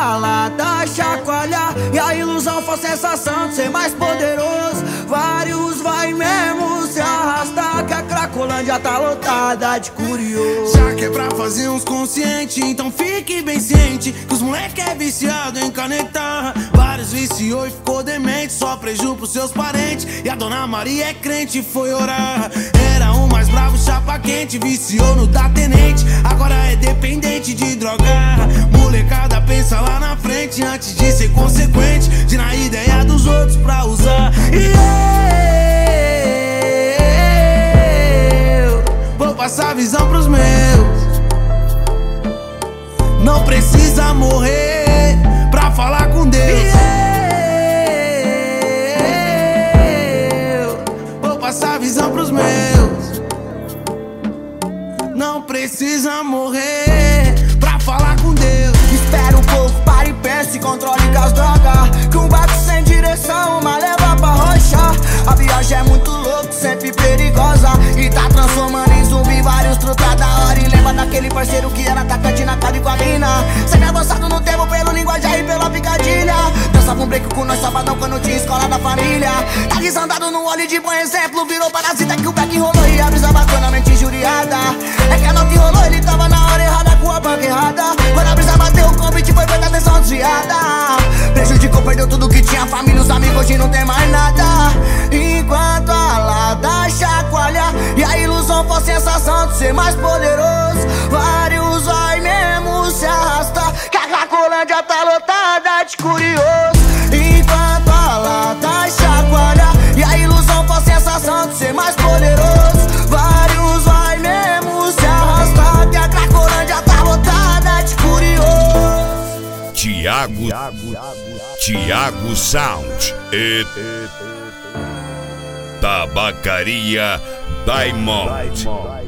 a lata chacoalhar e a ilusão for sensação de ser mais poderoso, vários vai mesmo se arrastar, que a Cracolândia tá lotada de curioso. Já que é pra fazer uns consciente, então fique bem ciente que os moleque é viciado em canetar. Vários viciou e ficou demente, só preju pros seus parentes. E a dona Maria é crente e foi orar. Era o mais bravo, chapa quente, viciou no da tenente, agora é dependente de drogar. Molecada pensa lá na frente antes de ser consequente, de na ideia dos outros pra usar. E eu vou passar visão pros meus. Não precisa morrer pra falar com Deus. Eu vou passar visão pros meus. Não precisa morrer pra falar com Deus. Espera um pouco, para e pensa e controle com as drogas, que um barco sem direção, uma leva pra rochar. A viagem é muito louca, sempre perigosa, e tá transformando em zumbi vários truta da hora. E lembra daquele parceiro que era atacante na cabe com a mina, sempre avançado no tempo pelo linguajar e pela picadilha. Dançava um break com nós sabadão quando tinha escola da família. Tá desandado no olho de bom exemplo, virou parasita que o back rolou e a brisa bacanamente injuriada. É que a nota rolou, ele tava na hora errada com a banca errada. Quando a brisa bateu, o convite foi feita atenção desviada. Prejudicou, perdeu tudo que tinha, família, os amigos, hoje não tem mais nada. Enquanto a lata chacoalha e a ilusão for sensação de ser mais poderoso, vários vai mesmo se arrastar, que a Cracolândia tá lotada de curioso. Enquanto a lata chacoalha e a ilusão for sensação de ser mais poderoso, vários vai mesmo se arrastar, que a Cracolândia tá lotada de curioso. Thiago Sound e Tabacaria Diamond,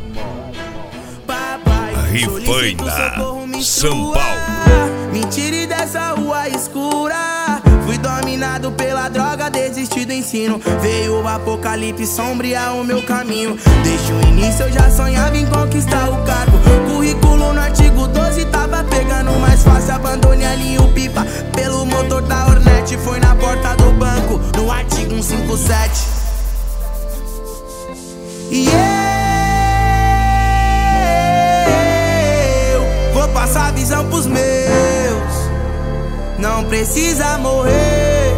Rifaina, São Paulo. Me tire dessa rua escura, fui dominado pela droga, desisti do ensino. Veio o apocalipse sombrear o meu caminho. Desde o início eu já sonhava em conquistar o cargo. Currículo no artigo 12 tava pegando mais fácil. Abandone ali o pipa pelo motor da Hornet. Foi na porta do banco, no artigo 157. E eu vou passar visão pros meus. Não precisa morrer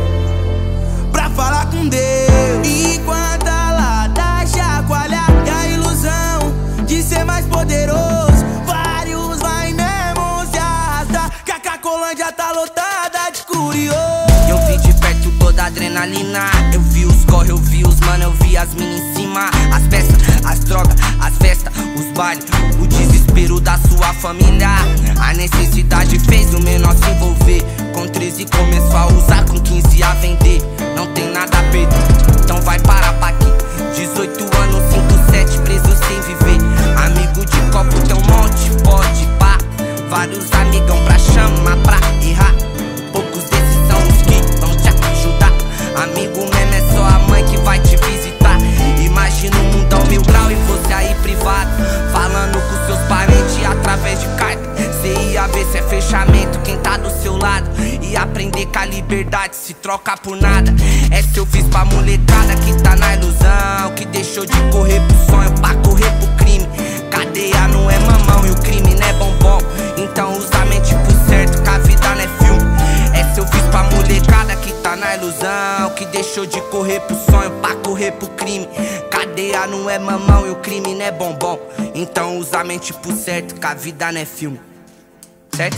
pra falar com Deus. Enquanto a lata chacoalha e a ilusão de ser mais poderoso, vários vai mesmo se arrastar, que a Cracolândia tá lotada de curioso. Eu vi de perto toda a adrenalina, eu vi os corre, eu vi os mano, eu vi as mina em cima. As peças, as drogas, as festas, os bailes, o desespero da sua família. A necessidade fez o menor se envolver. Com 13 começou a usar, com 15 a vender. Não tem nada a perder, então vai parar pra aqui. 18 anos, 5-7, preso sem viver. Amigo de copo tem um monte, pode pá. Vários amigão pra chamar, pra errar. Poucos desses são os que vão te ajudar. Amigo mesmo é só a mãe que vai te visitar. Imagina um mundão 1000 grau e você aí privado, falando com seus parentes através de carta. Cê ia ver se é fechamento quem tá do seu lado, e aprender que a liberdade se troca por nada. Essa eu fiz pra molecada que tá na ilusão, que deixou de correr pro sonho pra correr pro crime. Cadeia não é mamão e o crime não é bombom, então usa a mente pro certo que a vida não é filme. Essa eu fiz pra molecada que tá na ilusão, que deixou de correr pro sonho pra correr pro crime. Cadeia não é mamão e o crime não é bombom, então usa a mente pro certo que a vida não é filme. Certo?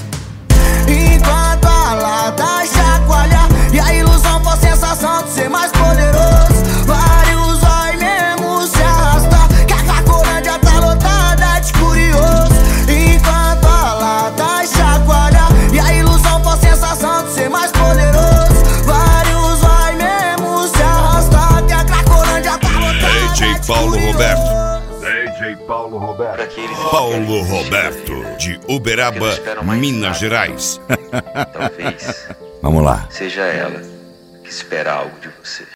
Enquanto a lata chacoalha e a ilusão for sensação de ser mais poderoso, vários vai mesmo se arrastar, que a Cracolândia tá lotada de curioso. Enquanto a lata chacoalha e a ilusão for sensação de ser mais poderoso, vários vai mesmo se arrastar, que a Cracolândia tá lotada DJ Paulo de Roberto. DJ Paulo Roberto. Paulo Roberto, de Uberaba, Minas Gerais. Talvez Vamos lá. seja ela que espera algo de você.